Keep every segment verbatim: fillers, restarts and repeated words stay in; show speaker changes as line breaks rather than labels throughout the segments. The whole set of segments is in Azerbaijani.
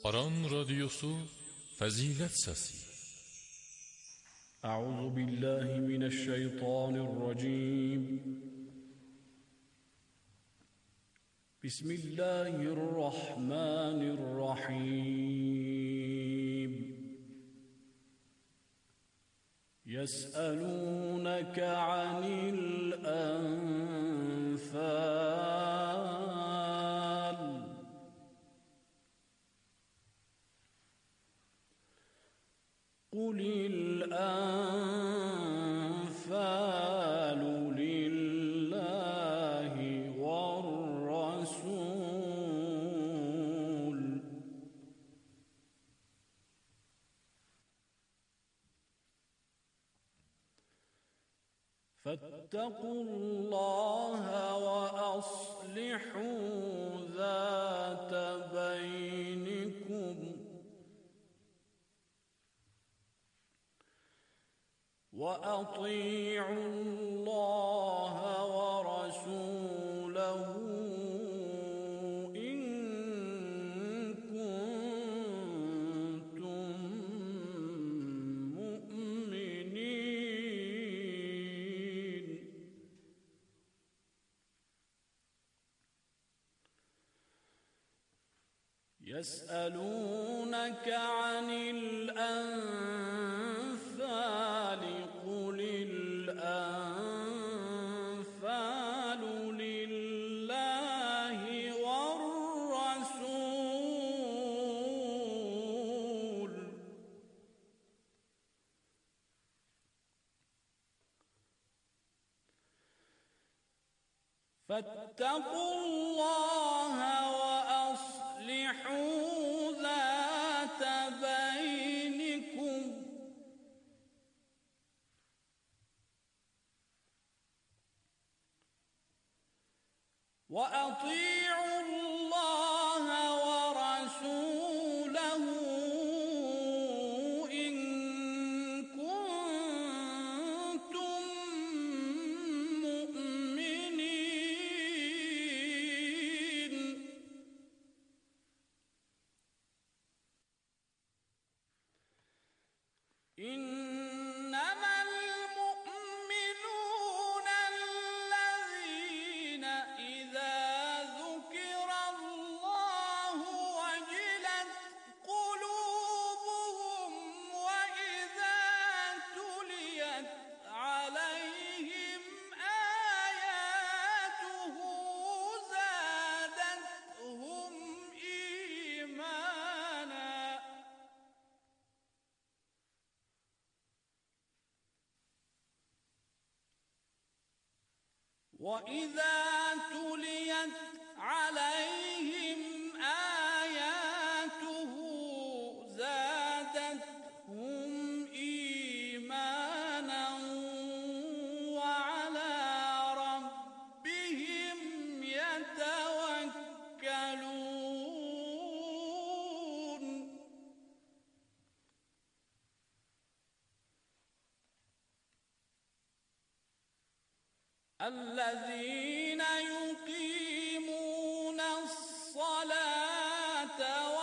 Aran Radyosu Fazilet Sesi.
Euzu billahi mineşşeytanirracim. Bismillahirrahmanirrahim. Yes'elûneke anil enfâl. Kulil enfâlu lillahi ve'r-rasûl. Fettakullaha ve aslihû zâte beynikum. وَأَطِيعُوا اللَّهَ وَرَسُولَهُ إِن كُنتُم مُّؤْمِنِينَ. يَسْأَلُونَكَ عَنِ الْأَنفَالِ. قُلِ الْأَنفَالُ لِلَّهِ وَالرَّسُولِ. فَاتَّقُوا اللَّهَ وَأَصْلِحُوا ذَاتَ بَيْنِكُمْ. وَأَطِيعُوا اللَّهَ وَرَسُولَهُ إِن كُنتُم مُّؤْمِنِينَ. إِنَّمَا الْمُؤْمِنُونَ الَّذِينَ إِذَا ذُكِرَ اللَّهُ وَجِلَتْ قُلُوبُهُمْ وَإِذَا تُلِيَتْ عَلَيْهِمْ آيَاتُهُ زَادَتْهُمْ إِيمَانًا. وَإِذَا تُلِيَتْ عَلَيْهِمْ آيَاتُهُ زَادَتْهُمْ إِيمَانًا وَعَلَى رَبِّهِمْ يَتَوَكَّلُونَ. الَّذِينَ يُقِيمُونَ الصَّلَاةَ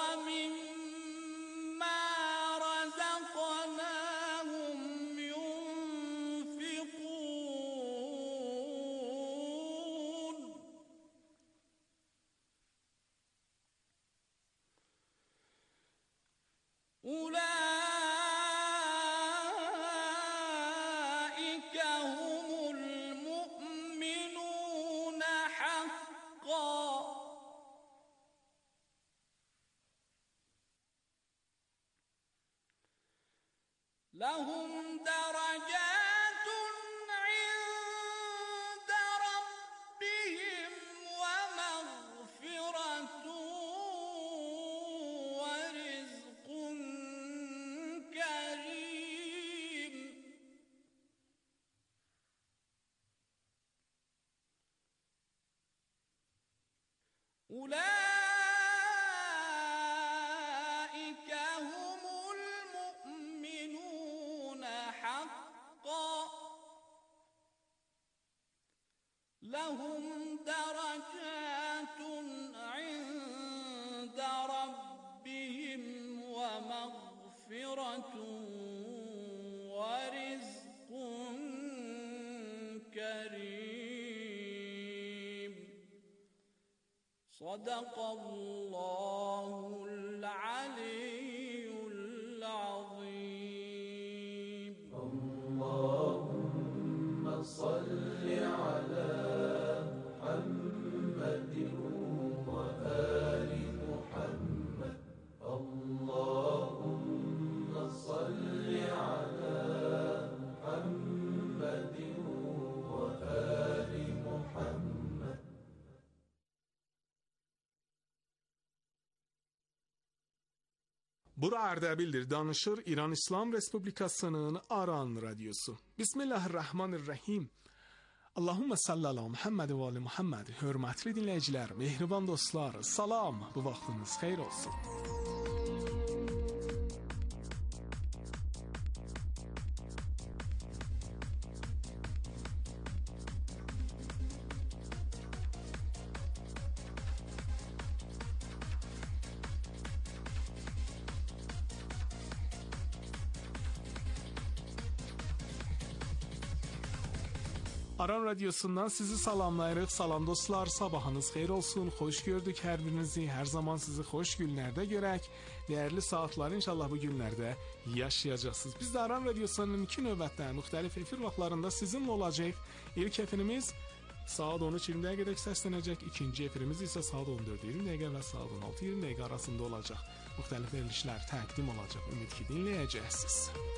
وَمِمَّا رَزَقْنَاهُمْ يُنْفِقُونَ. أُولَٰئِكَ هُمُ الْمُؤْمِنُونَ حَقًّا. لَهُمْ دَرَجَاتٌ عِندَ رَبِّهِمْ وَمَغْفِرَةٌ وَرِزْقٌ كَرِيمٌ. أُولَٰئِكَ هُمُ الْمُؤْمِنُونَ حَقًّا مغفرة ورزق كريم صدق الله العلي العظيم.
اللهم صل على محمد وآل محمد. اللهم صل على محمد وآل محمد.
Bura Ərdəbildir, danışır İran İslam Respublikasının Aran Radyosu. Bismillahirrahmanirrahim. Allahumma salli ala Muhammed və ali Muhammed. Hörmətli dinləyicilər, mehriban dostlar, salam. Bu vaxtınız xeyir olsun. Aran Radyosu'ndan sizi salamlayırıq. Salam dostlar, sabahınız xeyir olsun. Xoş gördük hər birinizi. Hər zaman sizi xoş günlərdə görək. Dəyərli saatları inşallah bu günlərdə yaşayacaqsınız. Biz də Aran Radyosu'nun iki növbətdə müxtəlif efir vaxtlarında sizinlə olacaq. İlk efirimiz saat on üç iyirmi dəqiqədə səslənəcək. İkinci efirimiz isə saat on dörd iyirmi dəqiqə və saat on altı iyirmi dəqiqə arasında olacaq. Müxtəlif verilişlər təqdim olacaq. Ümid ki, dinləyəcəksiniz.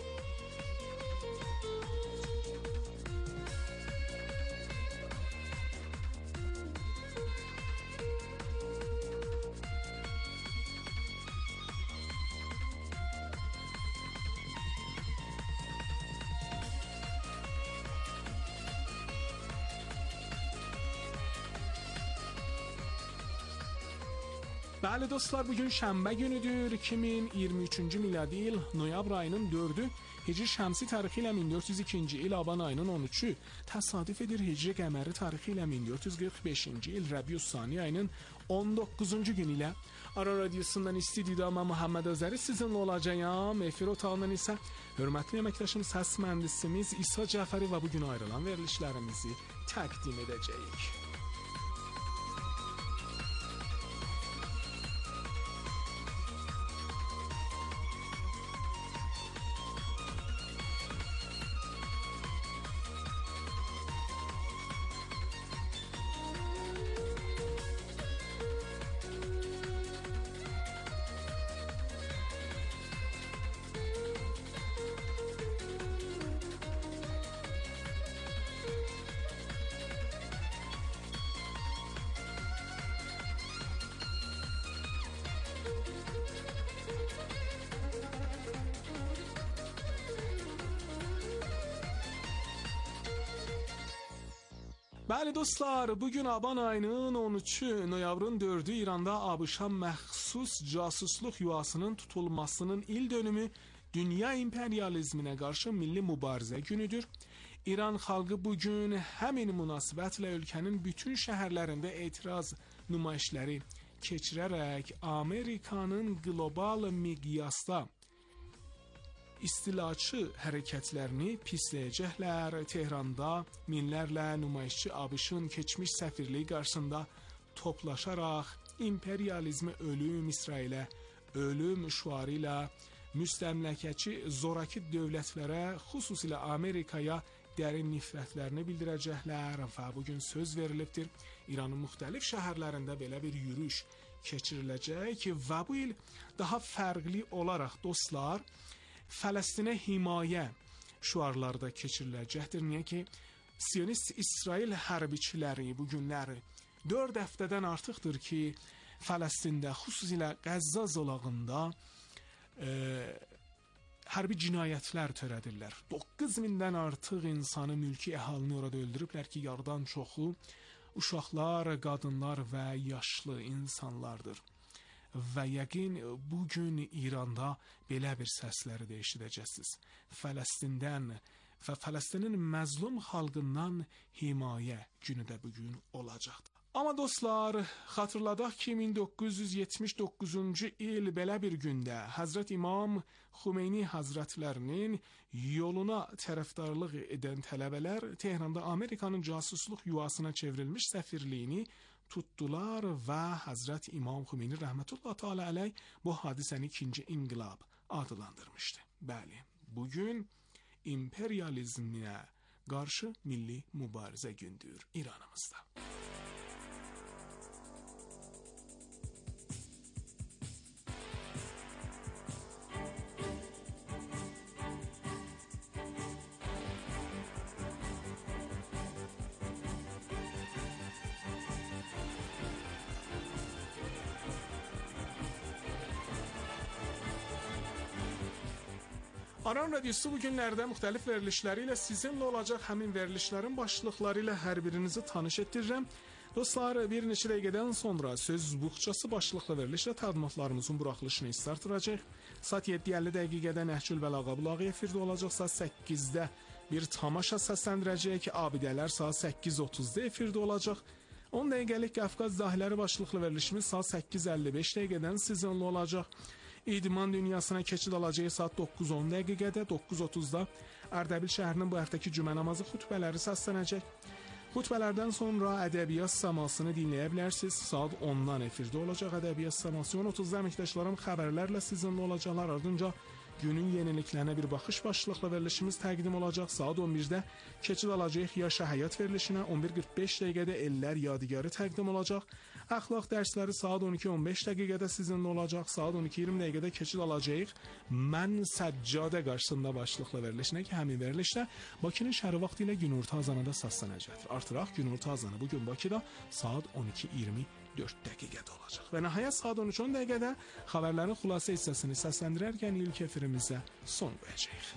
Bəli dostlar, bugün şənbə günüdür. iki min iyirmi üçüncü miladi il noyabr ayının dördü, Hicri şəmsi tarixi ilə min dörd yüz ikinci il aban ayının on üçü, təsadüf edir Hicri qəməri tarixi ilə min dörd yüz qırx beşinci il Rəbius-Sani ayının on doqquzuncu gün ilə Aran Radyosu'ndan istudiyada mən Muhammed Özəri sizinlə olacağım. Efir otağından isə hörmətli əməkdaşım, səs mühəndisimiz İsa Cəfəri və bugün ayrılan verilişlərimizi təqdim edəcəyik. Bəli dostlar, bugün aban ayının on üçü, noyabrın dördü İranda ABŞ-a məxsus casusluq yuvasının tutulmasının il dönümü, dünya imperializminə qarşı milli mübarizə günüdür. İran xalqı bugün həmin münasibətlə ölkənin bütün şəhərlərində etiraz nümayişləri keçirərək Amerikanın qlobal miqyasda istilaçı hərəkətlərini pisləyəcəklər. Tehranda minlərlə nümayişçi ABŞ-ın keçmiş səfirliyi qarşısında toplaşaraq imperializmi ölüm, İsrailə ölüm şüarı ilə müstəmləkəçi zoraki dövlətlərə, xüsusilə Amerikaya dərin nifrətlərini bildirəcəklər və bugün söz verilibdir. İranın müxtəlif şəhərlərində belə bir yürüyüş keçiriləcək və bu il daha fərqli olaraq dostlar, Fələstinə himayə şüarları da keçiriləcəkdir. Niyə ki, Siyonist İsrail hərbiçiləri bu günlər dörd həftədən artıqdır ki, Fələstində, xüsusilə Qəzza zolağında e, hərbi cinayətlər törədirlər. doqquz mindən artıq insanı, mülki əhalini orada öldürüblər ki, yarıdan çoxu uşaqlar, qadınlar və yaşlı insanlardır. Və yəqin bugün İranda belə bir səsləri də eşidəcəksiniz. Fələstindən və Fələstinin məzlum xalqından himayə günü də bugün olacaqdır. Amma dostlar, xatırladaq ki, min doqquz yüz yetmiş doqquzuncu il belə bir gündə Həzrət İmam Xümeyni Həzrətlərinin yoluna tərəfdarlıq edən tələbələr Tehranda Amerikanın casusluq yuvasına çevrilmiş səfirliyini tutdular və Həzrət İmam Xümeyni rəhmətullah təala əleyh bu hadisəni ikinci inqilab adlandırmışdı. Bəli, bugün imperializminə qarşı milli mübarizə gündür İranımızda. Aran Radyosu bu günlərdə müxtəlif verilişləri ilə sizinlə olacaq. Həmin verilişlərin başlıqları ilə hər birinizi tanış etdirirəm. Dostlar, bir neçə dəqiqədən sonra söz buxçası başlıqlı verilişlə təqdimatlarımızın buraxılışını startıracaq. Saat yeddi əlli dəqiqədə Nəhcül Bəlağa bulağı efirdə olacaq. Saat səkkizdə bir tamaşa səsləndirəcək ki, abidələr saat səkkiz otuzda efirdə olacaq. on dəqiqəlik Qafqaz dahiləri başlıqlı verilişimiz saat səkkiz əlli beş dəqiqədən sizinlə olacaq. İdman dünyasına keçid alacağı saat doqquz on dəqiqədə, doqquz otuzda Ərdəbil şəhərinin bu həftəki cümə namazı xutbələri səslənəcək. Xutbələrdən sonra ədəbiyyat səmasını dinləyə bilərsiniz. Saat ondan efirdə olacaq ədəbiyyat səması. on otuzda əməkdaşlarım xəbərlərlə sizinlə olacaqlar. Ardınca günün yeniliklərinə bir baxış başlıqlı verilişimiz təqdim olacaq. Saat on birdə keçid alacağıq Yaşa Həyat verilişinə. on bir qırx beş dəqiqədə Ellər Yadigarı təqdim olacaq. Əxlaq dərsləri saat on iki on beş dəqiqədə sizinlə olacaq. Saat on iki iyirmi dəqiqədə keçid alacağıq Mən Səccadə qarşısında başlıqlı verilişinə ki, həmin verilişdə Bakının şəhəri vaxtı ilə günorta azanında səslənəcəkdir. Artıraq günorta azanı bugün Bakıda saat on iki iyirmi dörd dəqiqədə olacaq. Və nəhayət saat on üç on dəqiqədə xəbərlərin xülasə hissəsini səsləndirərkən ilk efirimizə son qoyacağıq.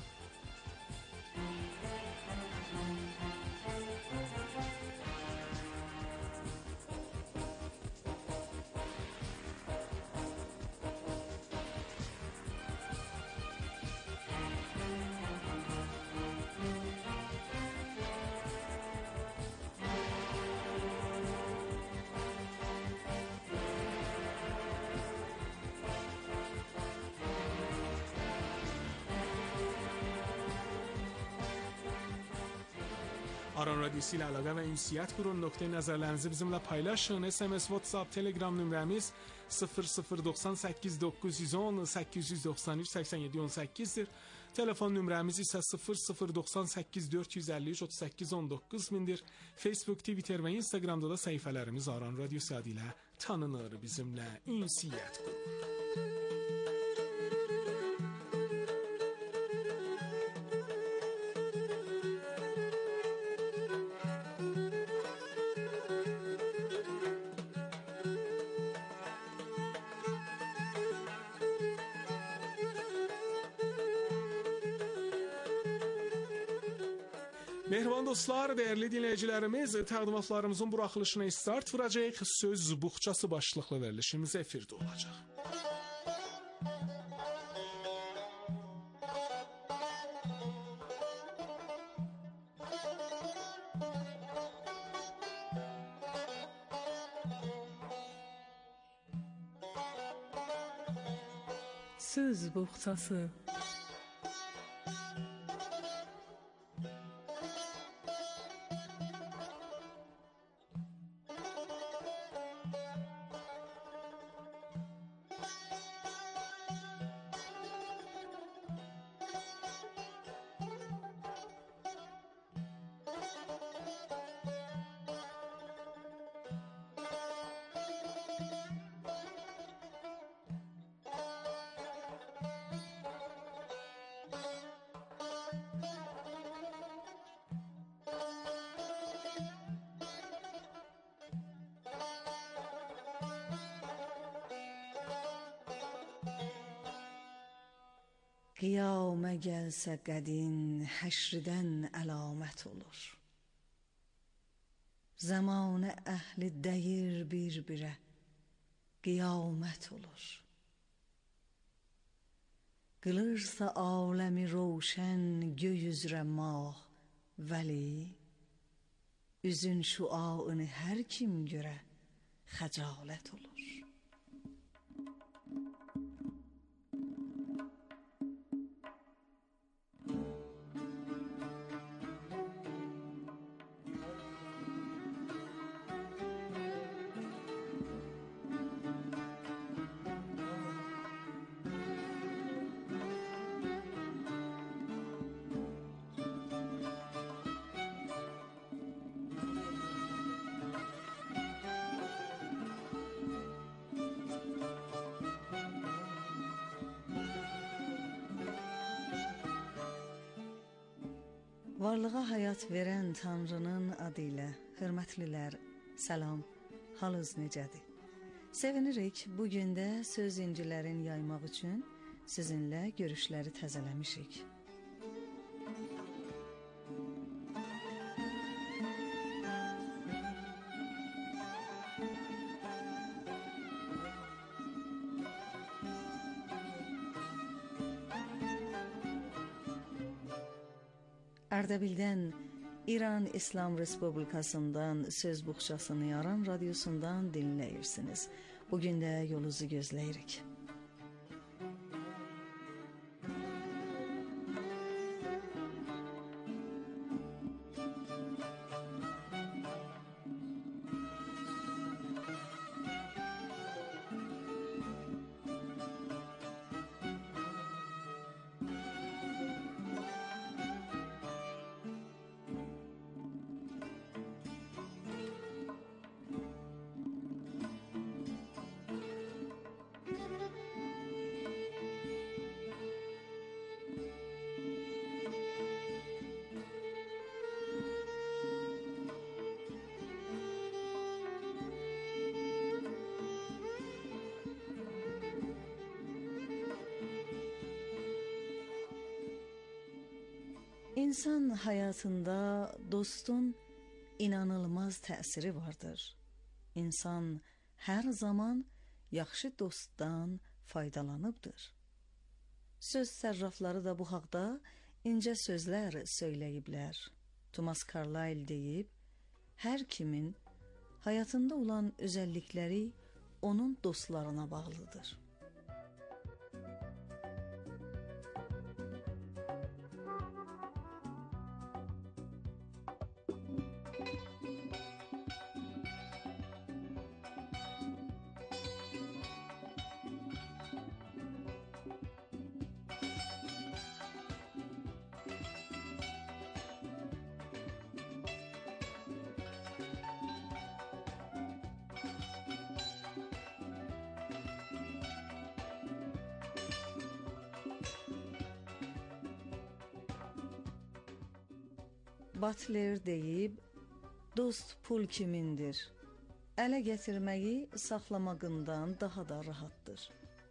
Aran Radyosu ilə əlaqə və ünsiyyət qurun, nöqtə nəzərlərinizi bizimlə paylaşın. S M S, WhatsApp, Telegram nömrəmiz sıfır sıfır doxsan səkkiz doqquz yüz on səkkiz yüz doxsan üç səksən yeddi on səkkizdir. Telefon nömrəmiz isə sıfır sıfır doxsan səkkiz dörd yüz əlli üç otuz səkkiz on doqquz mindir. Facebook, Twitter və Instagramda da səhifələrimiz Aran Radyosu adı ilə tanınır. Bizimlə ünsiyyət qurun. Mehriban dostlar, dəyərli dinləyicilərimiz, təqdimatlarımızın buraxılışına start vuracaq. Söz buxçası başlıqlı verilişimiz efirdə olacaq.
Söz buxçası.
Qiyamə gəlsə qədin həşrdən əlamət olur. Zamanə əhli dəyir bir-birə qiyamət olur. Qılırsa aləmi roşən göy üzrə mah vəli, üzün şüaını hər kim görə xəcalət olur. Varlığa həyat verən Tanrının adı ilə, hörmətlilər, salam, halınız necədir? Sevinirik, bugün də söz incilərin yaymaq üçün sizinlə görüşləri təzələmişik. Ərdəbildən İran İslam Respublikasından söz buxçasını yaran radiosundan dinləyirsiniz. Bugün də yolunuzu gözləyirik. İnsan həyatında dostun inanılmaz təsiri vardır. İnsan hər zaman yaxşı dostdan faydalanıbdır. Söz sərrafları da bu haqda incə sözlər söyləyiblər. Thomas Carlyle deyib, hər kimin həyatında olan özəllikləri onun dostlarına bağlıdır. Butler deyib, dost pul kimindir? Ələ gətirməyi saxlamağından daha da rahatdır.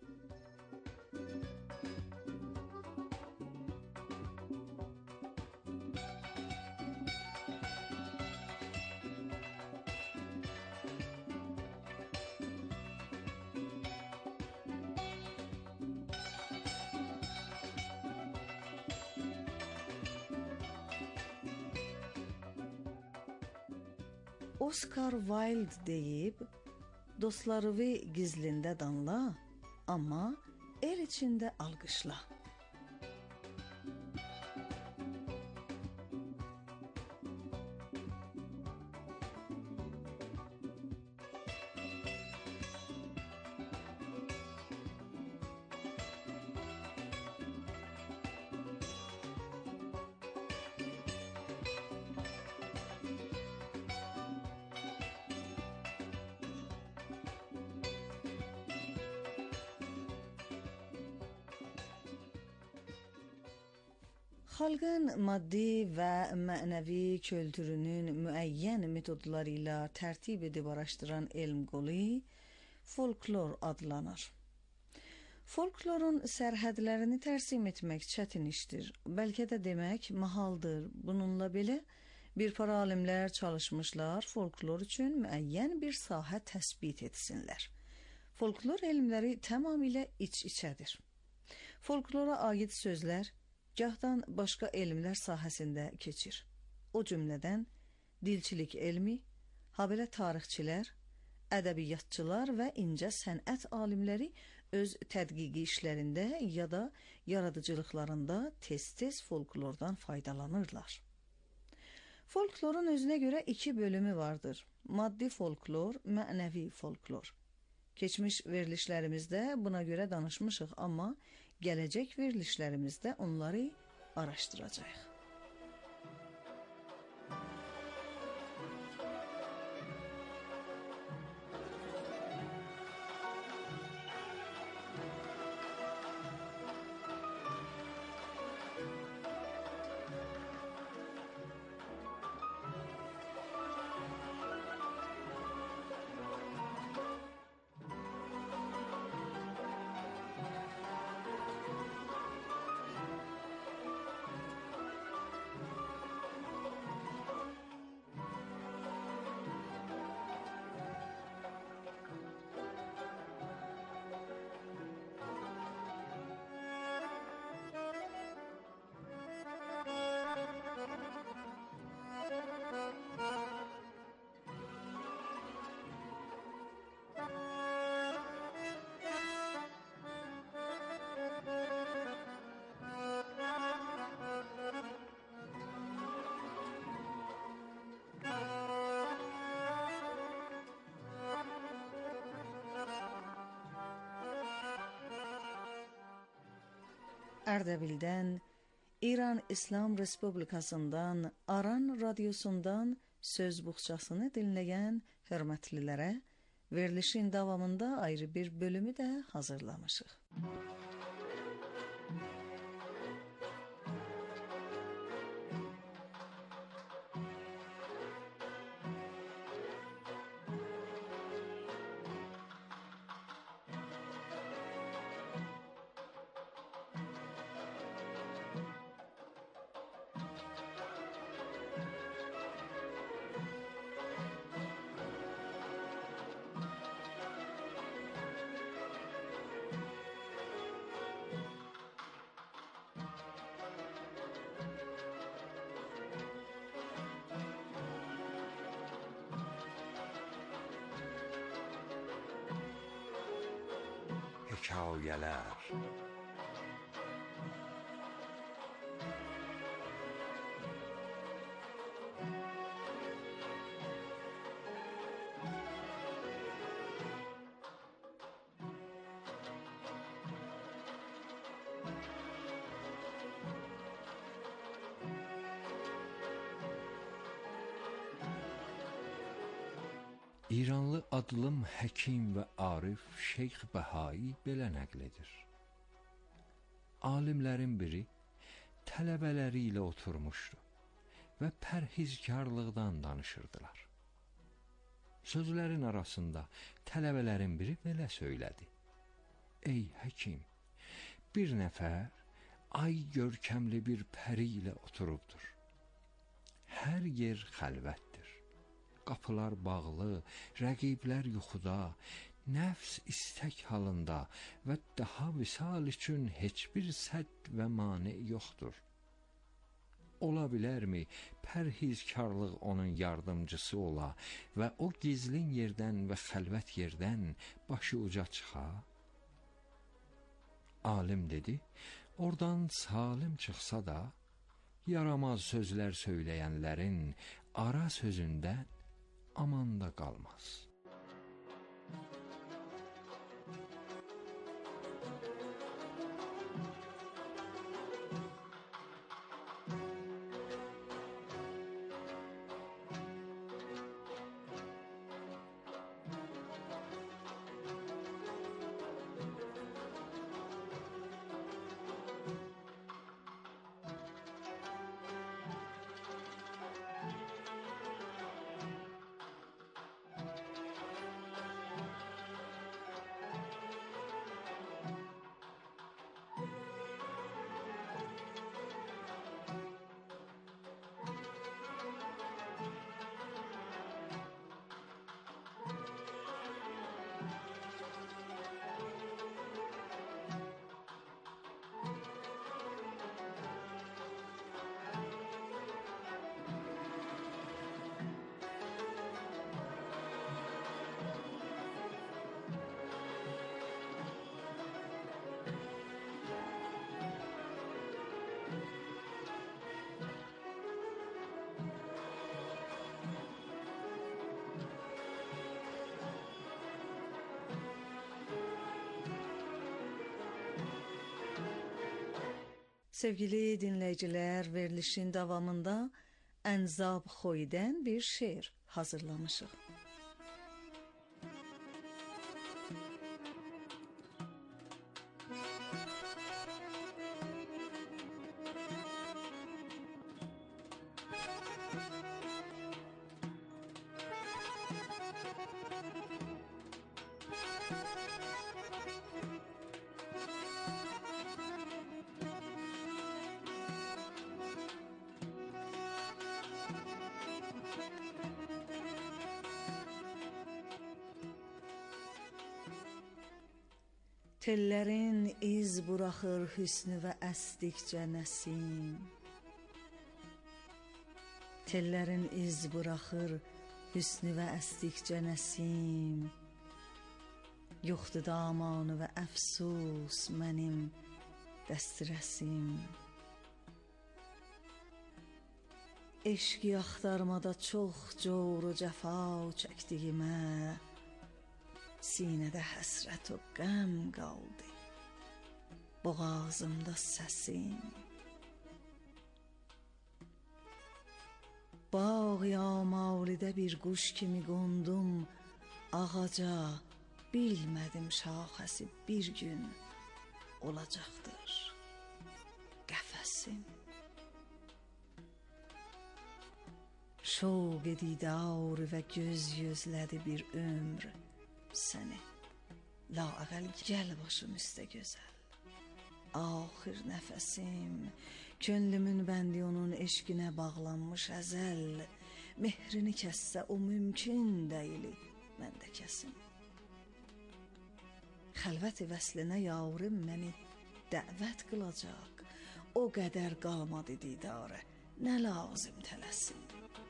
Oscar Wilde deyib, dostlarını gizlində danla, amma el içində alqışla. Xalqın maddi və mənəvi kültürünün müəyyən metodları ilə tərtib edib araşdıran elm qolu folklor adlanır. Folklorun sərhədlərini tərsim etmək çətin işdir, bəlkə də demək mahaldır. Bununla belə bir para alimlər çalışmışlar folklor üçün müəyyən bir sahə təsbit etsinlər. Folklor elmləri tamamilə iç-içədir. Folklora aid sözlər gahdan başqa elmlər sahəsində keçir. O cümlədən dilçilik elmi, habelə tarixçilər, ədəbiyyatçılar və incə sənət alimləri öz tədqiqi işlərində ya da yaradıcılıqlarında tez-tez folklordan faydalanırlar. Folklorun özünə görə iki bölümü vardır. Maddi folklor, mənəvi folklor. Keçmiş verilişlərimizdə buna görə danışmışıq, amma gələcək verilişlərimizdə onları araşdıracağıq. Ərdəbildən, İran İslam Respublikasından, Aran radiosundan söz buxçasını dinləyən hörmətlilərə verilişin davamında ayrı bir bölümü də hazırlamışıq.
Hekayələr. İranlı adlım həkim və arif Şeyx Bəhai belə nəql edir. Alimlərin biri tələbələri ilə oturmuşdu və pərhizkarlıqdan danışırdılar. Sözlərin arasında tələbələrin biri belə söylədi: Ey həkim, bir nəfər ay görkəmli bir pəri ilə oturubdur. Hər yer xəlvətdir. Qapılar bağlı, rəqiblər yuxuda, nəfs istək halında və daha visal üçün heç bir sədd və mane yoxdur. Ola bilərmi pərhizkarlıq onun yardımcısı ola və o gizlin yerdən və xəlvət yerdən başı uca çıxa? Alim dedi, oradan salim çıxsa da, yaramaz sözlər söyləyənlərin ara sözündən amanda qalmaz.
Sevgili dinləyicilər, verilişin davamında Ənzab Xoydən bir şeir hazırlamışıq. Tellərin iz buraxır hüsnü və əsdikcə nəsim. Tellərin iz buraxır hüsnü və əsdikcə nəsim. Yoxdur damanı və əfsus mənim dəstirəsim. Eşqi axtarmada çox cor və cəfa çəkdiyimə sinədə həsrət o qəm qaldı, boğazımda səsim. Bağ-yamalidə bir quş kimi qondum ağaca, bilmədim şaxəsi bir gün olacaqdır qəfəsim. Şoq didar və göz gözlədi bir ömr səni, laəqəl gəl başım üstə gözəl. Axır nəfəsim, könlümün bəndi onun eşqinə bağlanmış əzəl. Mehrini kəssə o mümkün deyili, mən də kəsim. Xəlvət-i vəslinə yavrum məni dəvət qılacaq, o qədər qalmadı didarə, nə lazım tələsim.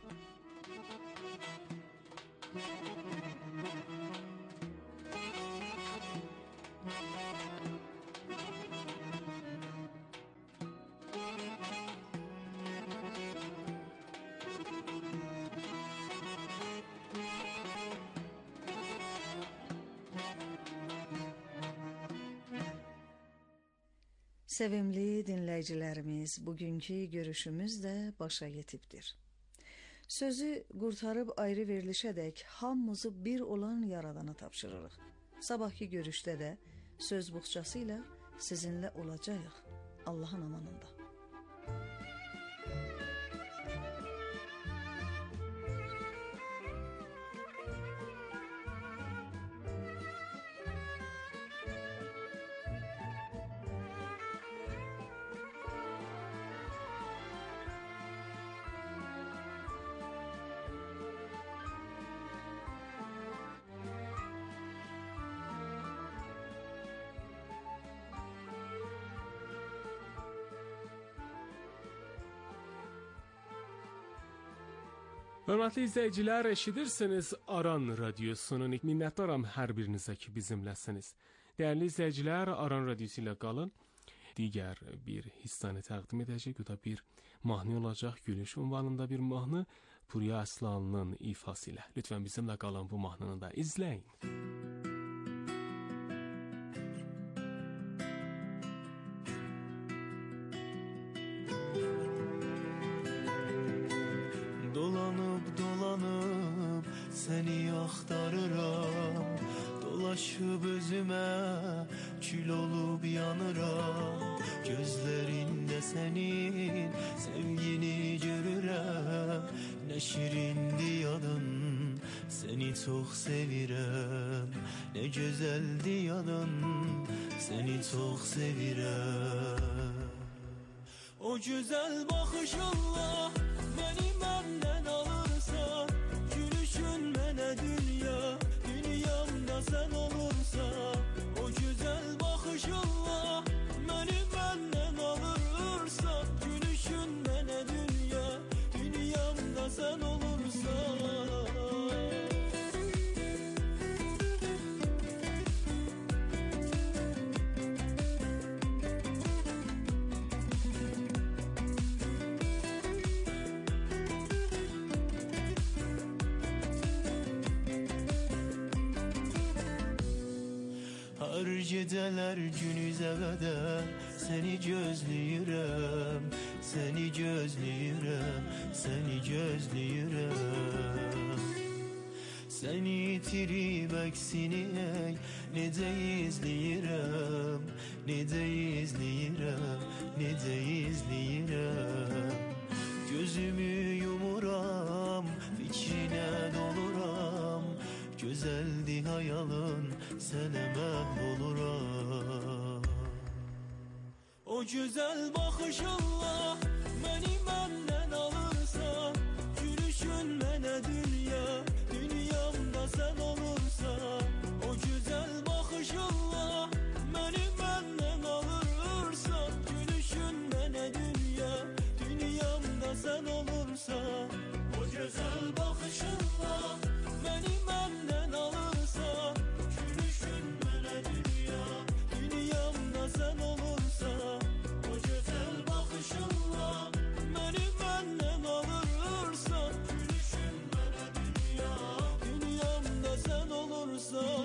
Sevimli dinləyicilərimiz, bugünkü görüşümüz də başa yetibdir. Sözü qurtarıb ayrı verilişədək hamımızı bir olan yaradana tapşırırıq. Sabahki görüşdə də söz buxçası ilə sizinlə olacağıq. Allahın amanında.
Hörmətli izləyicilər, eşidirsiniz Aran Radyosu'nun. Minnətdaram hər birinizə ki bizimləsiniz. Dəyərli izləyicilər, Aran Radyosu ilə qalın. Digər bir hissəni təqdim edəcək. O da bir mahnı olacaq. Gülüş ünvanında bir mahnı Puriya Aslanının ifası ilə. Lütfən bizimlə qalın, bu mahnını da izləyin.
Dolanıp dolanıp seni axtarıram, dolaşıp özüme kül olup yanıram. Gözlerinde senin sevgini görürəm, ne şirindi yadın, seni çok sevirəm. Ne güzeldi yadın, seni çok sevirəm. O güzel bakışınla beni benden alırsan, gülüşün mənə dünya, dünyamda sen olursan. O güzel bakışınla beni benden alırsan, gülüşün mənə dünya, dünyamda sen olursan. Her geceler günüze kadar seni gözləyirəm, seni gözləyirəm, seni gözləyirəm. Səni itirib əksini ey, necə izləyirəm, necə izləyirəm, necə izləyirəm. Gözümü yumuram, fikrinə doluram, gözəldi hayalın, sənə məhv oluram. O gözəl baxışınla məni məndən alırsan, gülüşün mənə dünya, dünyamda sən olursan. O gözəl baxışınla məni məndən alırsan, gülüşün mənə dünya, dünyamda sən olursan. O gözəl baxışınla məni məndən alırsan, gülüşün mənə dünya, dünyamda sən olursan. O gözəl baxışınla məni məndən alırsan, gülüşün mənə dünya, dünyamda sən olursan.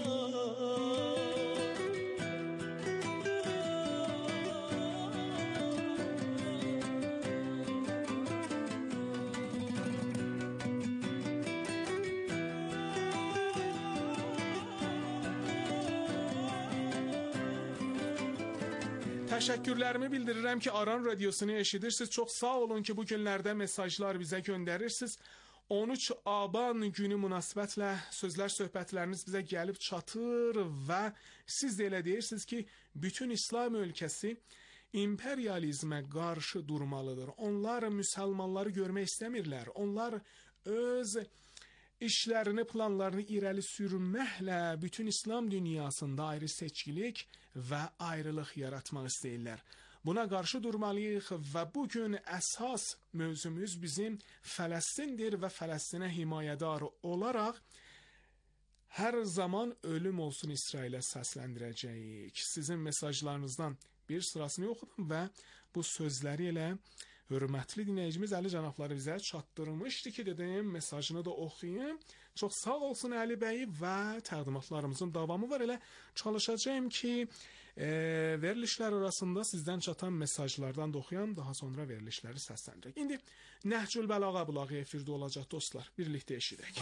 Təşəkkürlərimi bildirirəm ki, Aran Radiosunu eşidirsiniz. Çox sağ olun ki, bu günlərdə mesajlar bizə göndərirsiniz. on üç Aban günü münasibətlə sözlər, söhbətləriniz bizə gəlib çatır və siz də elə deyirsiniz ki, bütün İslam ölkəsi imperializmə qarşı durmalıdır. Onlar müsəlmanları görmək istəmirlər. Onlar öz işlərini, planlarını irəli sürməklə bütün İslam dünyasında ayrı seçkilik və ayrılıq yaratmaq istəyirlər. Buna qarşı durmalıyıq və bugün əsas mövzumuz bizim Fələstindir və Fələstinə himayədar olaraq hər zaman ölüm olsun İsrailə səsləndirəcəyik. Sizin mesajlarınızdan bir sırasını oxudum və bu sözləri elə hörmətli dinləyicimiz Əli cənabları bizə çatdırmışdı ki, dedim mesajını da oxuyayım. Çox sağ olsun Əli bəy və təqdimatlarımızın davamı var. Elə çalışacağım ki, e, verilişlər arasında sizdən çatan mesajlardan da oxuyam, daha sonra verilişləri səsləndirək. İndi Nəhcül Bəlağa bulağı efirdə olacaq dostlar. Birlikdə eşidək.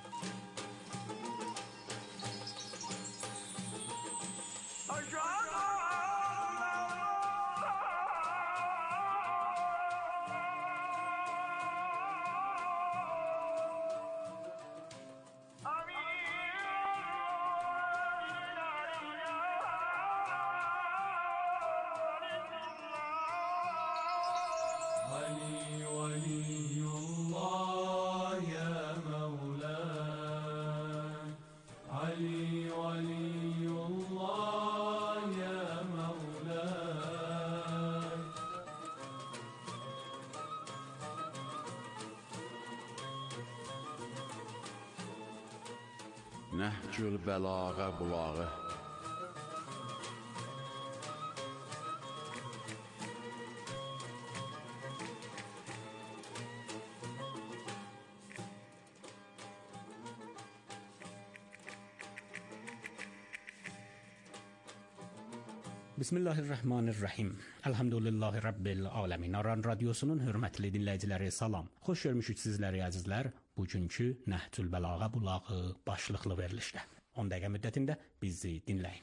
Nəhcül Bəlağa bulağı.
Bismillahirrahmanirrahim. Elhamdülillahi Rabbil alemin. Aran Radiosunun hörmətli dinləyiciləri salam. Xoş görmüşük sizləri əzizlər. Bugünkü Nəhcül Bəlağa bulağı başlıqlı verilişdə. on dəqiqə müddətində bizi dinləyin.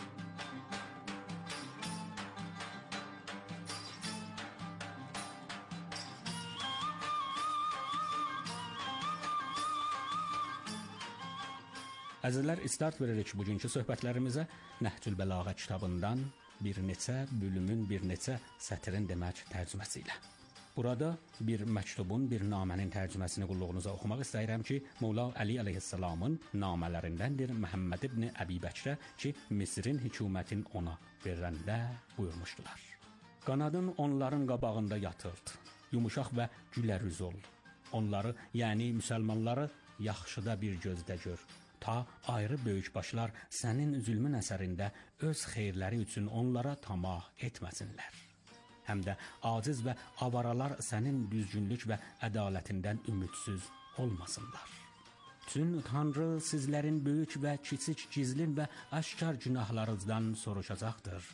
Əzizlər, istart veririk bugünkü söhbətlərimizə Nəhcül Bəlağa kitabından bir neçə bölümün bir neçə sətrin demək tərcüməsi ilə. Burada bir məktubun, bir namənin tərcüməsini qulluğunuza oxumaq istəyirəm ki, Mövla Əli əleyhissalamın namələrindəndir Məhəmməd ibn Əbi Bəkrə ki, Misirin hökumətin ona verəndə buyurmuşdular. Qanadın onların qabağında yatırdı, yumuşaq və gülərüz ol. Onları, yəni müsəlmanları yaxşıda bir gözdə gör. Ta ayrı böyükbaşlar sənin zülmün əsərində öz xeyirləri üçün onlara tamah etməsinlər. Həm də aciz və avaralar sənin düzgünlük və ədalətindən ümidsiz olmasınlar. Çün Tanrı sizlərin böyük və kiçik, gizlin və aşkar günahlarınızdan soruşacaqdır.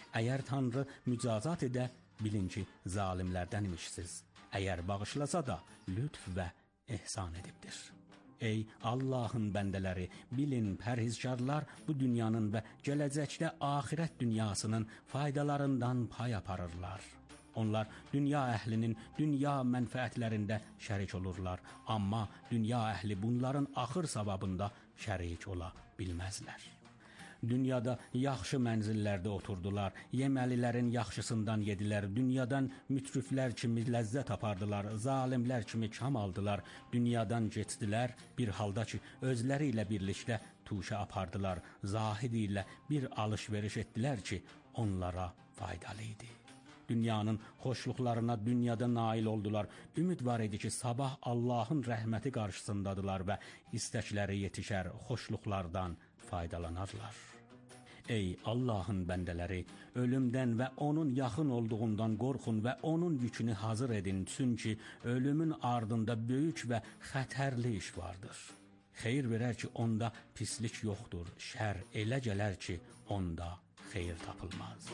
Əgər Tanrı mücazat edə, bilin ki, zalimlərdən imişsiz. Əgər bağışlasa da, lütf və ehsan edibdir. Ey Allahın bəndələri, bilin pərhizkarlar bu dünyanın və gələcəkdə axirət dünyasının faydalarından pay aparırlar. Onlar dünya əhlinin dünya mənfəətlərində şərik olurlar, amma dünya əhli bunların axır savabında şərik ola bilməzlər. Dünyada yaxşı mənzillərdə oturdular, yeməlilərin yaxşısından yedilər, dünyadan mütriflər kimi ləzzət apardılar, zalimlər kimi kam aldılar, dünyadan getdilər, bir halda ki, özləri ilə birlikdə tuşə apardılar, zahid ilə bir alış-veriş etdilər ki, onlara faydalı idi. Dünyanın xoşluqlarına dünyada nail oldular, ümid var idi ki, sabah Allahın rəhməti qarşısındadılar və istəkləri yetişər, xoşluqlardan faydalanarlar. Ey Allahın bəndələri, ölümdən və onun yaxın olduğundan qorxun və onun yükünü hazır edin, çünki ölümün ardında böyük və xətərli iş vardır. Xeyir verər ki, onda pislik yoxdur, şər elə gələr ki, onda xeyir tapılmaz.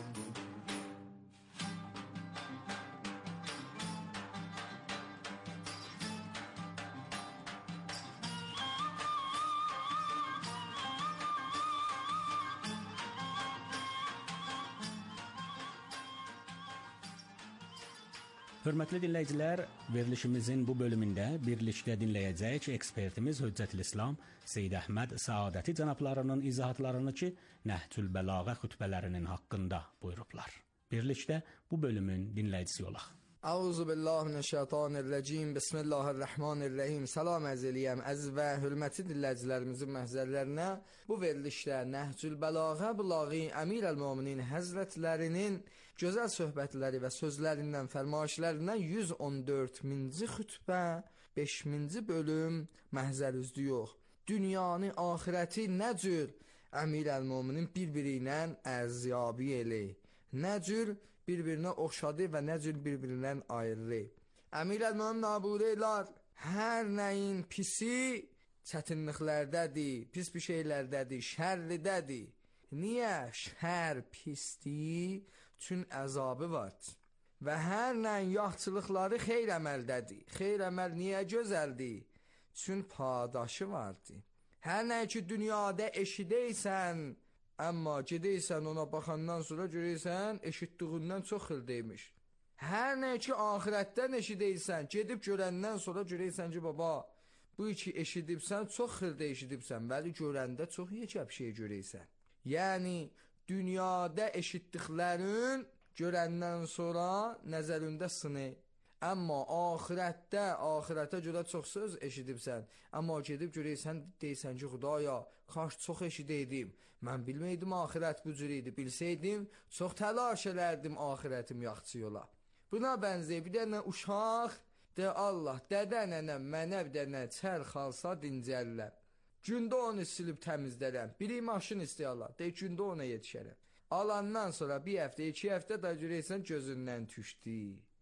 Hörmətli dinləyicilər, verilişimizin bu bölümündə birlikdə dinləyəcək ekspertimiz Hüccətülislam Seyyid Əhməd Səadəti cənablarının izahatlarını ki, Nəhcül Bəlağə xütbələrinin haqqında buyurublar. Birlikdə bu bölümün dinləyicisi olaq.
Əuzu billahi mineşşeytanirracim. Bismillahirrahmanirrahim. Salam əzəliyəm. Əziz və hörmətli dinləyicilərimizin məhzərlərinə bu verilişdə Nəhcül Bəlağə Bulaği Əmirəl-Möminin Həzrətlərinin gözəl söhbətləri və sözlərindən, fərmayişlərindən yüz on dördüncü xütbə, beşinci bölüm məhzər üzlü yox. Dünyanı, axirəti nə cür Əmirəl-Möminin bir-biri ilə ərziyabi eli, nə cür bir-birinə oxşadı və nə cür bir-birindən ayrı. Əmirəl-Mömin nabudeylər, hər nəyin pisi çətinliklərdədir, pis bir şeylərdədir, şərridədir. Niyə şər pisdir? Çün əzabı var. Və hər nəyin yaxçılıqları xeyr əməldədir. Xeyr əməl niyə gözəldir? Çün padaşı vardır. Hər nəyi ki dünyada eşidəysən, amma gedəysən ona baxandan sonra görəysən, eşitdiğindən çox xırdaymış. Hər nə ki axirətdən eşidəysən, gedib görəndən sonra görəysən ki, baba, bu iki eşidibsən, çox xırda eşidibsən, bəli görəndə çox yekəb şey görəysən. Yəni, dünyada eşitdiklərin görəndən sonra nəzərində sını. Amma axirətdə, axirətə görə çox söz eşidibsən. Amma gedib görəysən, deysən ki, Xudaya, kaş çox eşidəydim. Mən bilməydim axirət bu cür idi. Bilsəydim, çox təlaş elərdim axirətim yaxçı yola. Buna bənzək bir dənə uşaq, de Allah, dədə nənəm mənə bir dənə çərx alsa dincəllər. Gündə onu silib təmizlərəm. Biri maşın istəyirlər, de gündə ona yetişərəm. Alandan sonra bir həftə, iki həftə da görəysən gözündən düşdü.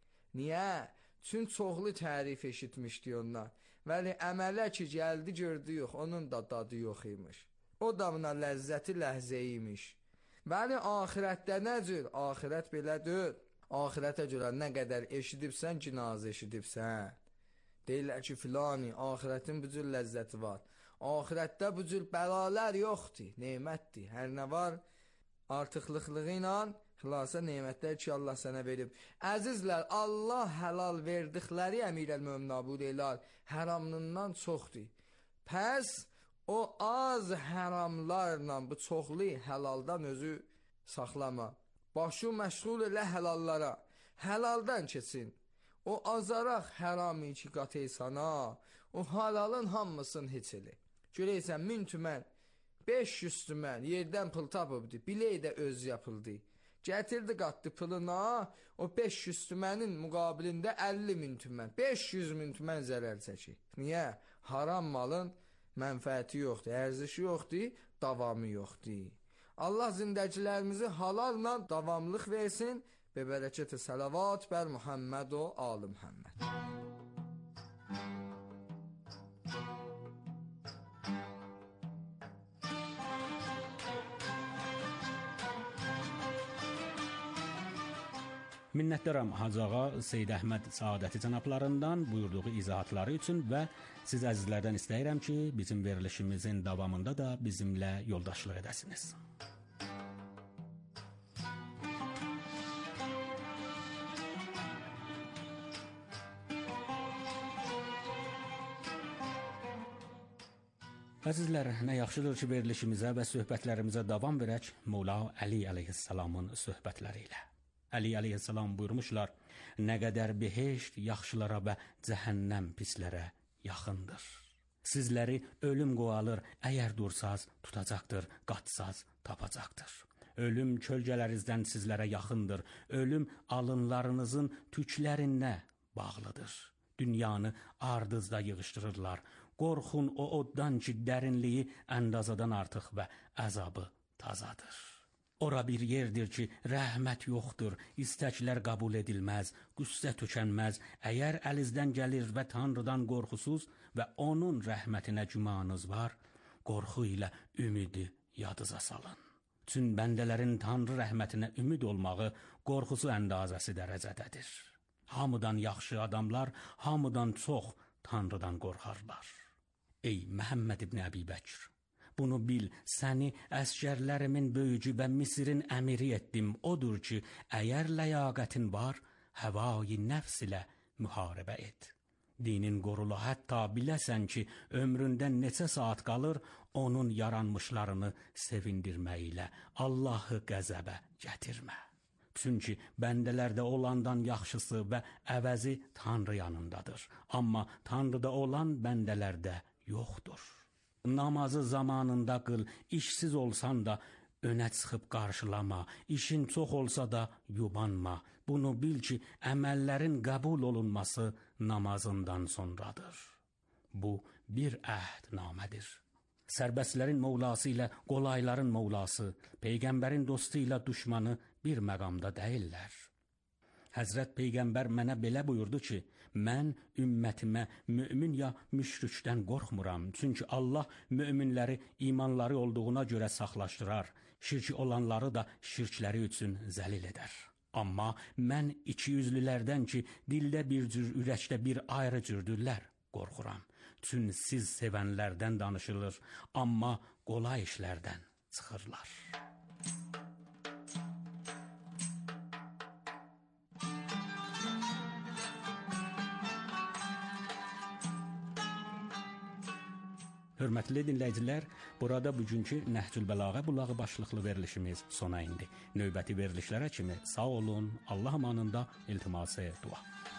Niyə? Çün çoxlu tərif eşitmişdi onlar. Vəli əmələ ki gəldi gördü yox, onun da dadı yox imiş. O da buna ləzzəti ləhzə imiş. Vəli axirətdə nə cür? Axirət belədir. Axirətə görə nə qədər eşidibsən, cinazə eşidibsən. Deyirlər ki filani, axirətin bu cür ləzzəti var. Axirətdə bu cür bəlalər yoxdur, nemətdir. Hər nə var, artıqlıqlığı ilə xilasa nemətlər ki, Allah sənə verib. Əzizlər, Allah həlal verdikləri Əmirəl-Mömin nabudeylər həramlından çoxdur. Pəs o az həramlarla bu çoxlu həlaldan özü saxlama. Başı məşğul elə həlallara. Həlaldan keçin. O azaraq hərami ki qatey sana, o halalın hamısını heç elə. Görəysən, min tümən, beş yüz tümən yerdən pıl tapıbdı, biləy də öz yapıldı. Gətirdi qatdı pılına, o beş yüz tümənin müqabilində əlli min tümən, beş yüz min tümən zərər çəkir. Niyə? Haram malın mənfəəti yoxdur, ərzişi yoxdur, davamı yoxdur. Allah zindəcilərimizi halalla davamlıq versin, be bərəkət-i salavat bər Muhammed o Ali Muhammed.
Minnətdaram Hacı ağa Seyid Əhməd Saadəti cənablarından buyurduğu izahatları üçün və siz əzizlərdən istəyirəm ki, bizim verilişimizin davamında da bizimlə yoldaşlıq edəsiniz. Əzizlər, nə yaxşıdır ki, verilişimizə və söhbətlərimizə davam verək Mövla Əli əleyhissalamın söhbətləri ilə. Əli əleyhissalam buyurmuşlar, nə qədər behişt yaxşılara və cəhənnəm pislərə yaxındır. Sizləri ölüm qovalır, əgər dursaz tutacaqdır, qaçsaz tapacaqdır. Ölüm kölgələrinizdən sizlərə yaxındır, ölüm alınlarınızın tüklərinə bağlıdır. Dünyanı ardızda yığışdırırlar. Qorxun o oddan ki, dərinliyi əndazadan artıq və əzabı tazadır. Ora bir yerdir ki, rəhmət yoxdur, istəklər qəbul edilməz, qüssə tökənməz. Əgər əlinizdən gəlir və Tanrıdan qorxusuz və onun rəhmətinə gümanınız var, qorxu ilə ümidi yadınıza salın. Çün bəndələrin Tanrı rəhmətinə ümid olmağı qorxusu əndazəsi dərəcədədir. Hamıdan yaxşı adamlar, hamıdan çox Tanrıdan qorxarlar. Ey Məhəmməd ibn Əbi Bəkr, bunu bil, səni əsgərlərimin böyücü və Misirin əmiri etdim. Odur ki, əgər ləyaqətin var, həvai nəfs ilə müharibə et. Dinin qorulu, hətta biləsən ki, ömründə neçə saat qalır, onun yaranmışlarını sevindirməklə Allahı qəzəbə gətirmə. Çünki bəndələrdə olandan yaxşısı və əvəzi Tanrı yanındadır. Amma Tanrıda olan bəndələrdə yoxdur. Namazı zamanında qıl, işsiz olsan da önə çıxıb qarşılama, işin çox olsa da yubanma. Bunu bil ki, əməllərin qəbul olunması namazından sonradır. Bu bir əhdnamədir. Sərbəstlərin Mövlası ilə qolayların Mövlası, Peyğəmbərin dostu ilə düşmanı bir məqamda deyirlər. Həzrət Peyğəmbər mənə belə buyurdu ki, mən ümmətimə mümin ya müşrikdən qorxmuram. Çünki Allah müminləri imanları olduğuna görə saxlaşdırar, şirki olanları da şirkləri üçün zəlil edər. Amma mən iki yüzlülərdən ki, dildə bir cür, ürəkdə bir ayrı cürdürlər, qorxuram. Çünki siz sevənlərdən danışılır, amma qolay işlərdən çıxırlar. Hörmətli dinləyicilər, burada bugünkü Nəhcül Bəlağə bulağı başlıqlı verilişimiz sona indi. Növbəti verilişlərə kimi sağ olun, Allah amanında, iltiması dua.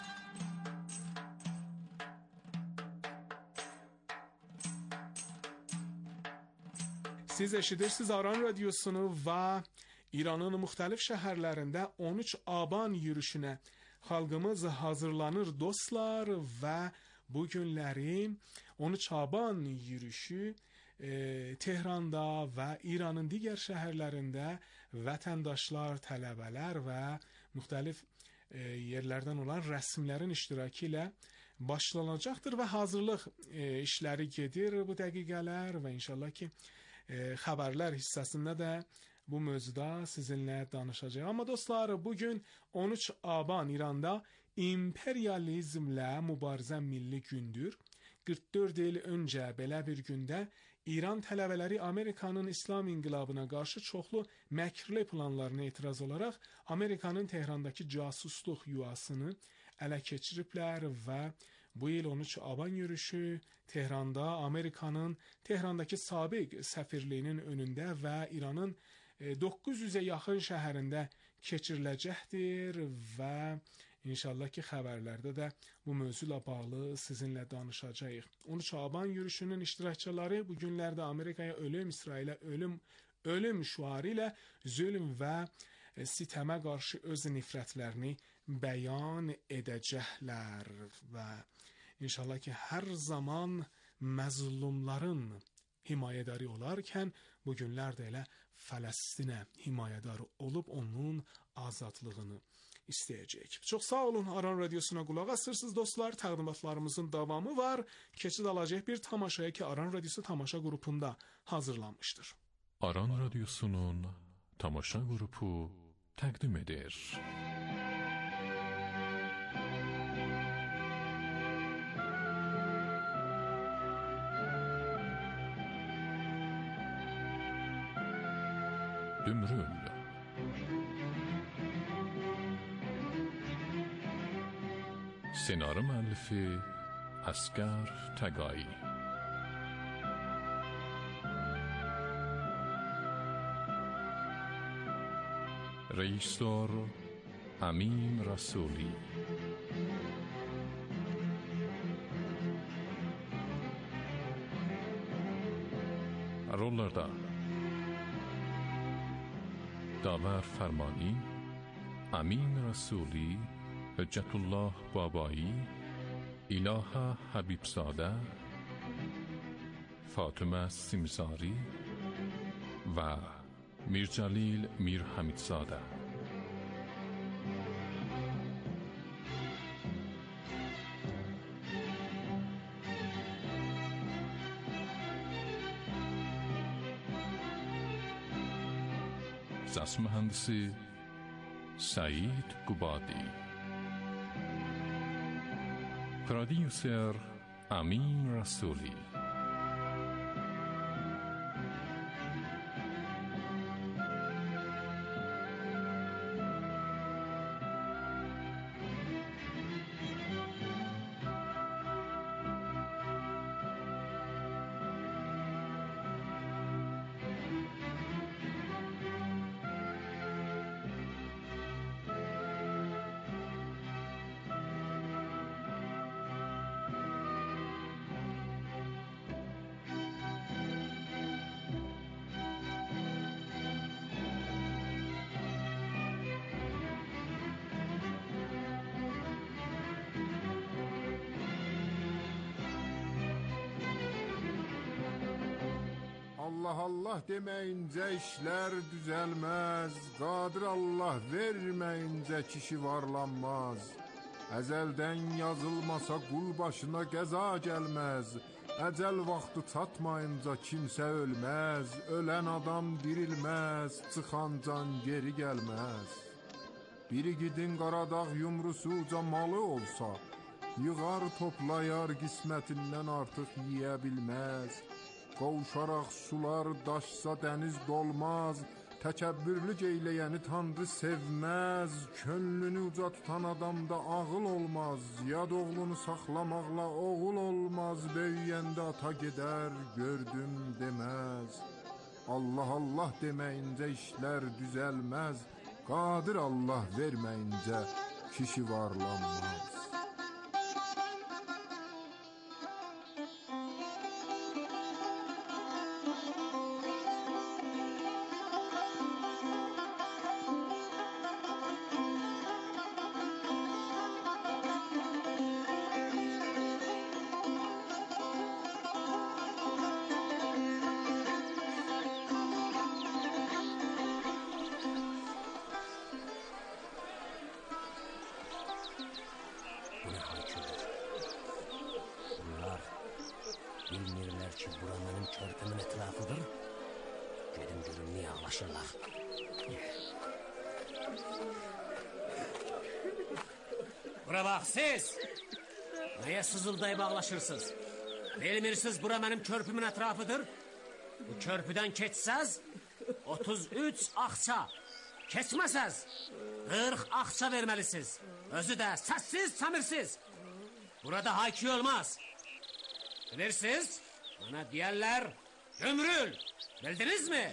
Siz eşidirsiniz Aran Radyosunu və İranın müxtəlif şəhərlərində on üç Aban yürüşünə xalqımız hazırlanır dostlar və bu günlərin on üç Aban yürüşü e, Tehranda və İranın digər şəhərlərində vətəndaşlar, tələbələr və müxtəlif e, yerlərdən olan rəsmlərin iştirakı ilə başlanacaqdır və hazırlıq e, işləri gedir bu dəqiqələr və inşallah ki e, xəbərlər hissəsində də bu mövzuda sizinlə danışacağım. Amma dostlar, bugün on üç Aban İranda imperializmlə mübarizə milli gündür. qırx dörd il öncə belə bir gündə İran tələbələri Amerikanın İslam inqilabına qarşı çoxlu məkrli planlarına etiraz olaraq Amerikanın Tehrandakı casusluq yuvasını ələ keçiriblər və bu il on üç Aban yürüşü Tehranda Amerikanın Tehrandakı sabiq səfirliyinin önündə və İranın doqquz yüzə yaxın şəhərində keçiriləcəkdir və İnşallah ki, xəbərlərdə də bu mövzuyla bağlı sizinlə danışacağıq. on üç Aban yürüşünün iştirakçıları bu günlərdə Amerikaya ölüm, İsrailə ölüm, ölüm şüarı ilə zülm və sitəmə qarşı öz nifrətlərini bəyan edəcəklər və inşallah ki, hər zaman məzlumların himayədarı olarkən bu günlərdə elə Fələstinə himayədarı olub onun azadlığını istəyəcək. Çox sağ olun, Aran Radyosuna qulaq asırsınız dostlar. Təqdimatlarımızın davamı var. Keçid alacaq bir tamaşaya ki, Aran Radyosu tamaşa qrupunda hazırlanmışdır.
Aran Radyosu'nun tamaşa grubu təqdim edir. Dümrül. Senaryo müəllifi Əsgər Təqai. Rejissor Amin Rasuli. Rollarda Davər Fərmani, Amin Rasuli, Hüccətullah Babai, İlaha Habibzadə, Fatımə Simsari və Mircəlil Mirhamidzadə. Səs mühəndisi Səid Qubadi. Prodüser Amin Rasuli.
Allah Allah deməyincə işlər düzəlməz, Qadir Allah verməyincə kişi varlanmaz. Əzəldən yazılmasa qul başına qəza gəlməz, əcəl vaxtı çatmayınca kimsə ölməz, ölən adam dirilməz, çıxan can geri gəlməz. Biri gidin Qaradağ yumrusu uca malı olsa, yığar toplayar qismətindən artıq yiyə bilməz. Qovuşaraq sular daşsa dəniz dolmaz, təkəbbürlü geyləyəni tanrı sevməz. Könlünü uca tutan adamda ağıl olmaz, yad oğlunu saxlamaqla oğul olmaz. Böyüyəndə ata gedər, gördüm deməz. Allah Allah deməyincə işlər düzəlməz, Qadir Allah verməyincə kişi varlanmaz.
Bilmirlər ki, bura mənim körpümün ətrafıdır. Gedim görüm, niyə ağlaşırlar. Bura bax, siz! Nəyə sızıldayıb ağlaşırsınız? Bilmirsiniz, bura mənim körpümün ətrafıdır. Bu körpüdən keçsəz, otuz üç axça. Keçməsəz, qırx axça verməlisiniz. Özü də səssiz, səmirsiz. Burada hayki olmaz. Bilirsiniz, bana deyərlər, gömrül, bildiniz mi?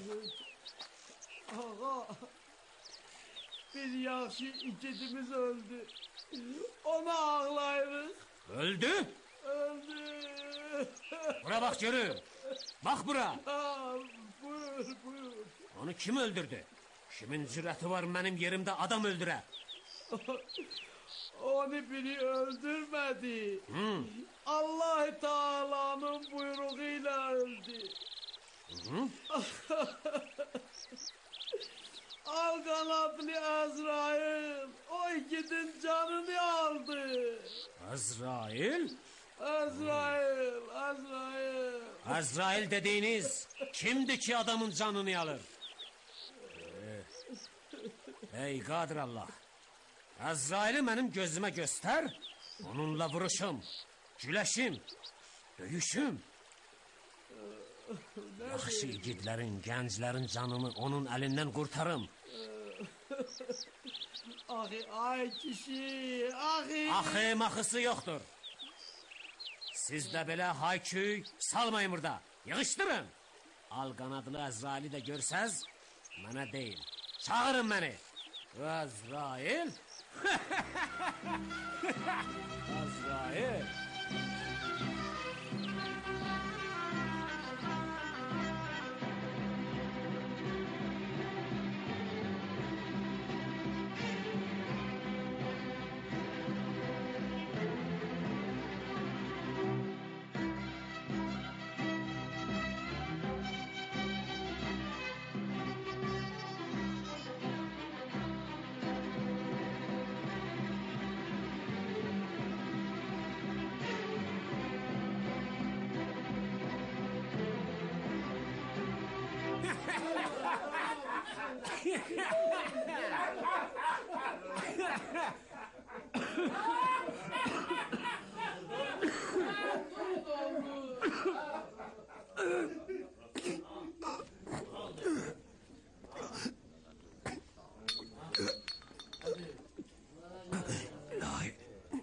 Ağa, bir yaxşı ikidimiz öldü. Ona ağlayırıq.
Öldü?
Öldü.
Bura bax görüm, bax bura.
Ha, buyur, buyur.
Onu kim öldürdü? Kimin cürəti var mənim yerimdə adam öldürə?
Onu biri öldürmedi.
Hmm.
Allah Teala'nın buyruğuyla öldü.
Hı?
Al kanatlı Azrail, o ikinin canını aldı.
Azrail?
Azrail, Azrail.
Azrail dediğiniz kimdi ki adamın canını alır? Ee, ey Qadir Allah, Azrail'i mənim gözümə göstər, onunla vuruşum, güləşim, döyüşüm. Yaxşı igidlərin, gənclərin canını onun əlindən qurtarım.
Axı, ay kişi, axı.
Axı, maxısı yoxdur. Siz də belə hay-küy salmayın burada. Yığışdırın. Al qanadlı Əzraili də görsəz, mənə deyin. Çağırın məni. Əzrail. Əzrail. İlahi.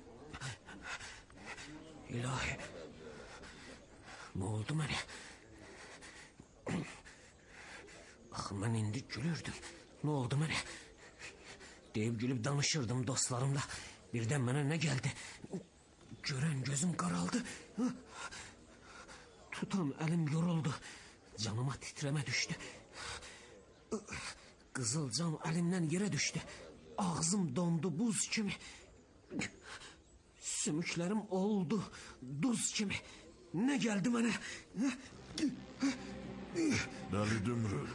İlahi. Ne oldu mənə? Axı, mən indi gülürdüm. Ne oldu mənə? Deyib gülüb danışırdım dostlarımla. Birdən mənə nə gəldi? Görən gözüm qaraldı. Tutan əlim yoruldu. Canıma titrəmə düşdü. Qızıl can əlimdən yerə düşdü. Ağzım dondu buz kimi. Sümüklərim oldu duz kimi. Nə gəldi mənə?
Dəli Dümrül.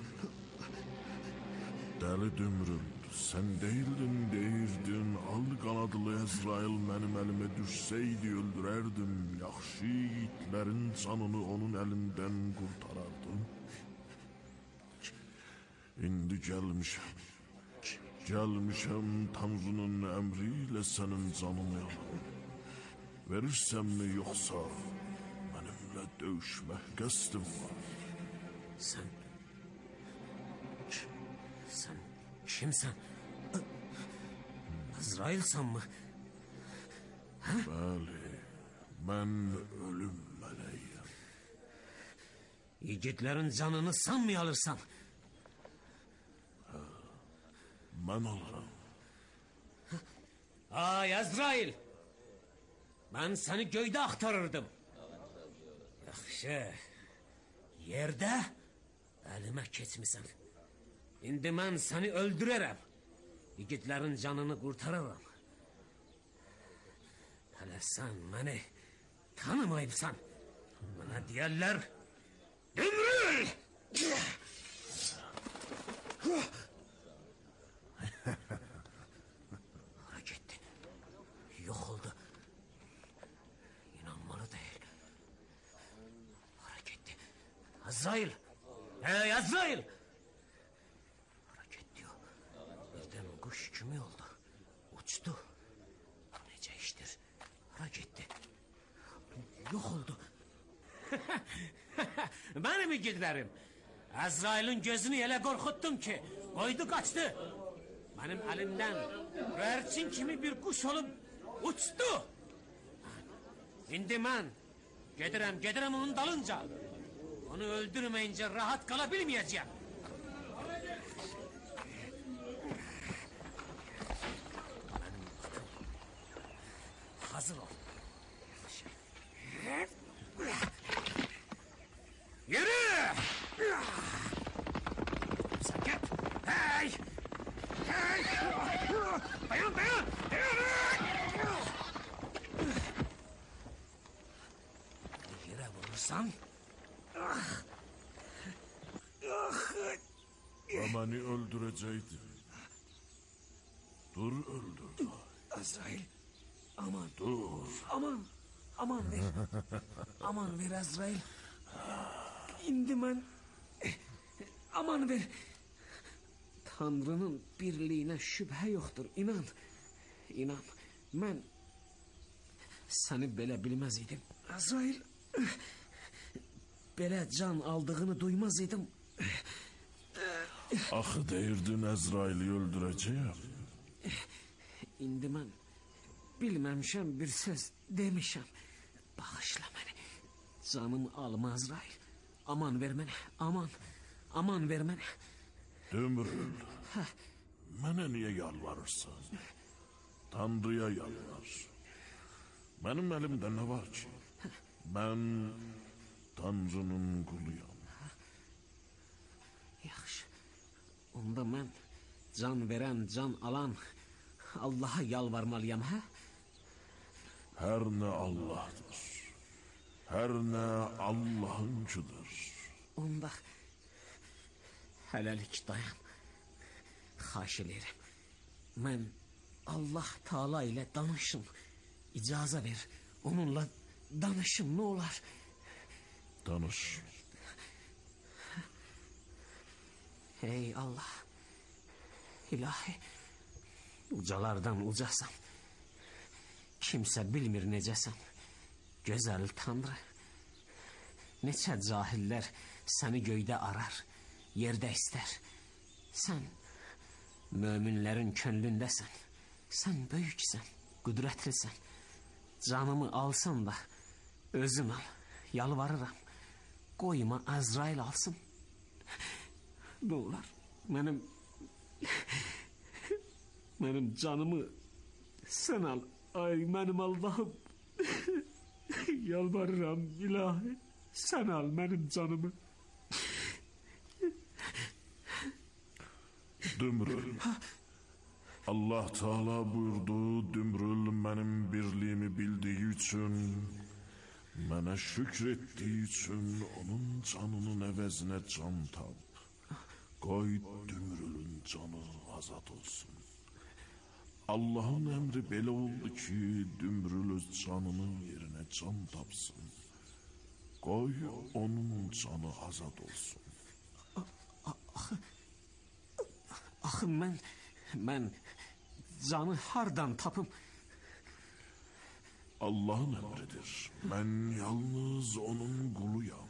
Dəli Dümrül. Sən deyildin, deyirdin. Al qanadlı Əzrail mənim əlimə düşsəydi öldürərdim. Yaxşı yiğitlərin canını onun əlindən qurtarardım. İndi gəlmişəm. Gəlmişəm Tanrının əmri ilə sənin canını alım. Verirsənmi yoxsa mənimlə döyüşmək qəsdim var?
Sən... Sən kimsən? Əzrailsən mı? Hə?
Bəli, mən ölüm mələyəm.
Yiğitlərin canını sən mi alırsan?
Hə, mən alıram.
Ay Əzrail! Mən səni göydə axtarırdım. Yaxşı, yerdə əlimə keçmisən. İndi mən səni öldürərəm. Yiğitlərin canını qurtararam. Hələ sən məni tanımayıbsan. Mənə deyərlər Dümrül! Hara getdi? Yox oldu. İnanmalı deyil. Hara getdi? Əzrail! Hey Əzrail! Hara getdi o? Birdən quş kimi oldu. Uçdu. Necə işdir? Hara getdi? Yox oldu. Mənim igidlərim. Əzrailin gözünü elə qorxutdum ki, qoydu qaçdı. Mənim əlimdən göyərçin kimi bir quş olub uçdu. İndi mən gedirəm, gedirəm onun dalınca. Onu öldürməyincə rahat qala bilməyəcəyəm. Mənim hazır ol. Yürü! Sakit! Hey! Hey! Dayan, dayan! Yere vurursan...
Beni öldürecekti. Dur öldür.
Azrail, aman.
Dur.
Aman, aman ver. Aman ver Azrail. İndi mən... Aman ver. Tanrının birliyinə şübhə yoxdur, inan. İnan, mən səni belə bilməz idim. Azrail, belə can aldığını duymaz idim.
Axı deyirdin Əzraili öldürəcəyəm.
İndi mən bilməmişəm bir söz demişəm. Bağışla məni. Canımı alma Əzrail. Aman ver mənə, aman. Aman ver mənə.
Dümrül, mənə niyə yalvarırsan? Tanrıya yalvar. Mənim əlimdə nə var ki? Mən Tanrının quluyam.
Yaxşı. Onda mən can verən, can alan Allaha yalvarmalıyam, hə?
Hər nə Allahdır. Hər nə Allahınkidir.
Onda hələlik dayan. Xahiş edirəm. Mən Allah Taala ilə danışım. İcazə ver. Onunla danışım, nə olar?
Danış.
Ey Allah. İlahi. Ucalardan ucasan. Kimsə bilmir necəsən. Gözəl Tanrı. Neçə cahillər səni göydə arar, yerdə istər. Sən möminlərin könlündəsən. Sən böyüksən, qüdrətlisən. Canımı alsan da özün al, yalvarıram. Qoyma Əzrail alsın. Nə olar? Mənim mənim canımı sən al. Ay mənim Allahım. Yalvarıram ilahi. Sən al mənim canımı.
Dümrül. Allah Teala buyurdu, Dümrül mənim birliyimi bildiyi üçün, mənə şükür etdiyi üçün onun canının əvəzinə can tap. Qoy Dümrülün canı azad olsun. Allahın əmri belə oldu ki, Dümrül öz canının yerinə can tapsın. Qoy onun canı azad olsun.
Axı, axı mən, mən canı hardan tapım?
Allahın əmridir. Mən yalnız onun quluyam.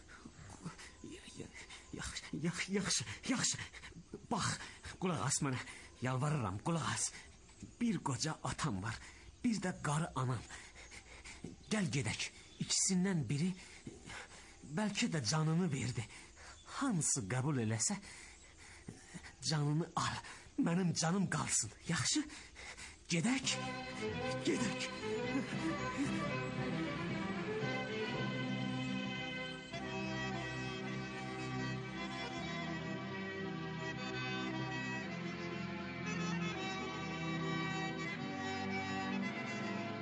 Yaxşı, yaxşı, yaxşı, yaxşı. Bax, qulaq as mənə. Yalvarıram, qulaq as. Bir qoca atam var, bir də qarı anam. Gəl gedək. İkisindən biri bəlkə də canını verdi. Hansı qəbul eləsə canını al. Mənim canım qalsın. Yaxşı? Gedək. Gedək.